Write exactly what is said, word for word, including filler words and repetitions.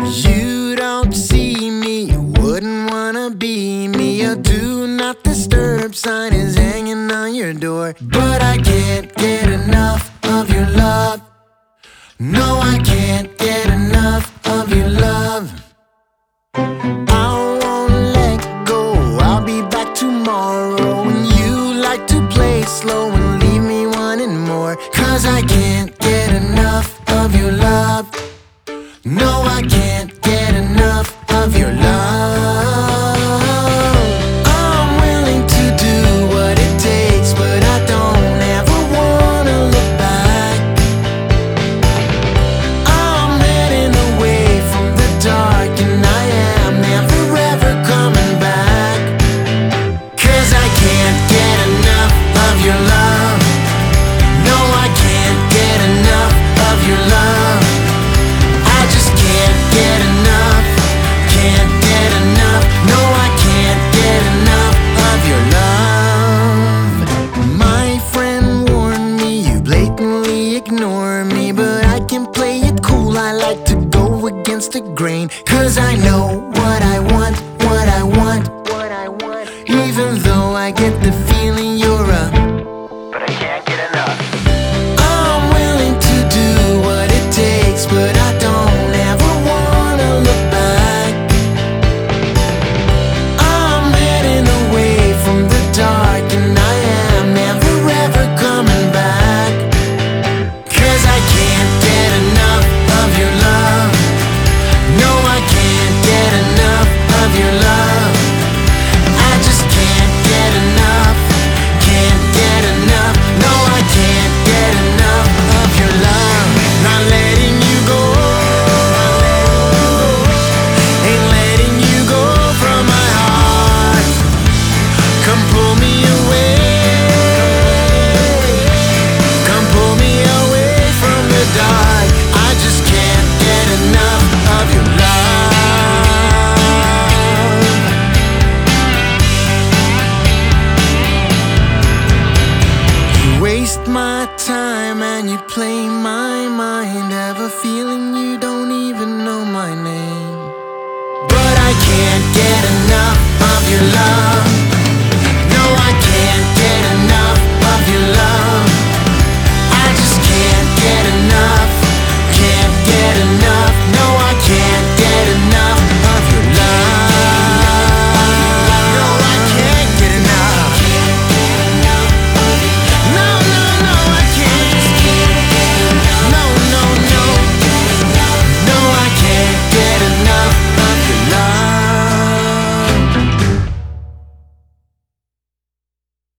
You don't see me, you wouldn't wanna be me. A do not disturb sign is hanging on your door. But I can't get enough of your love. No, I can't get enough of your love. I won't let go, I'll be back tomorrow. And you like to play slow and leave me wanting more. Cause I can't get enough of your love. No, I can't get enough of your love. I'm willing to do what it takes, but I don't ever wanna look back. I'm heading away from the dark, and I am never ever coming back. Cause I can't get enough of your love. No, I can't get enough of your love. I just can't get enough, can't get enough. No, I can't get enough of your love. My friend warned me, you blatantly ignore me. But I can play it cool, I like to go against the grain. Cause I know what I want, what I want, what I want. Even though I get the feeling you're a